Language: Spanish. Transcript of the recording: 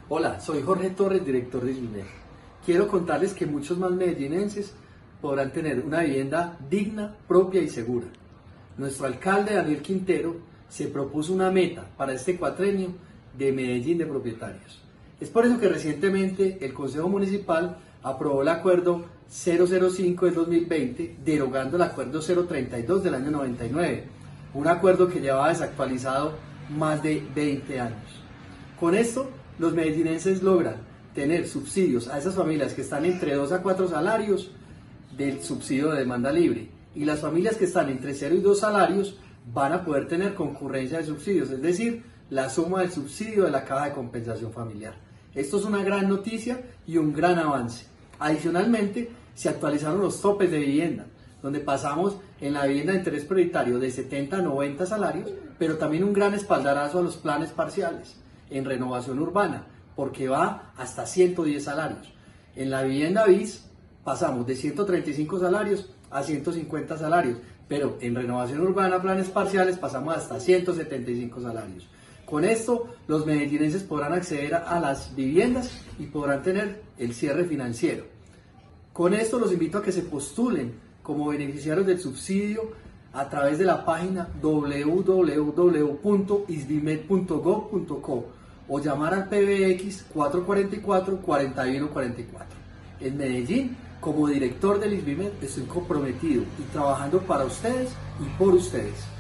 Hola, soy Jorge Torres, director de ISBIMED. Quiero contarles que muchos más medellinenses podrán tener una vivienda digna, propia y segura. Nuestro alcalde Daniel Quintero se propuso una meta para este cuatrenio de Medellín de propietarios. Es por eso que recientemente el Consejo Municipal aprobó el acuerdo 005 del 2020, derogando el acuerdo 032 del año 99, un acuerdo que llevaba desactualizado más de 20 años. Con esto, los medellinenses logran tener subsidios a esas familias que están entre 2 a 4 salarios del subsidio de demanda libre, y las familias que están entre 0 y 2 salarios van a poder tener concurrencia de subsidios, es decir, la suma del subsidio de la caja de compensación familiar. Esto es una gran noticia y un gran avance. Adicionalmente, se actualizaron los topes de vivienda, donde pasamos en la vivienda de interés prioritario de 70 a 90 salarios, pero también un gran espaldarazo a los planes parciales en renovación urbana, porque va hasta 110 salarios. En la vivienda BIS pasamos de 135 salarios a 150 salarios, pero en renovación urbana, planes parciales, pasamos hasta 175 salarios. Con esto, los medellinenses podrán acceder a las viviendas y podrán tener el cierre financiero. Con esto los invito a que se postulen como beneficiarios del subsidio a través de la página www.isbimed.gov.co o llamar al PBX 444-4144. En Medellín, como director del ISBIMED, estoy comprometido y trabajando para ustedes y por ustedes.